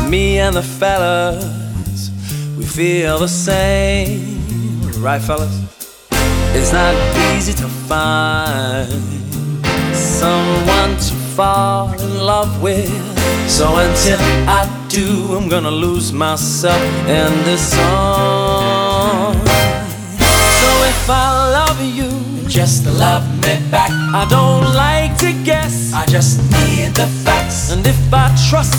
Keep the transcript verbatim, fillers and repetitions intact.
Me and the fellas, we feel the same, right fellas? It's not easy to find someone to fall in love with. So until I do, I'm gonna lose myself in this song. So if I love you, just love me back. I don't like to guess, I just need the facts. and if I trust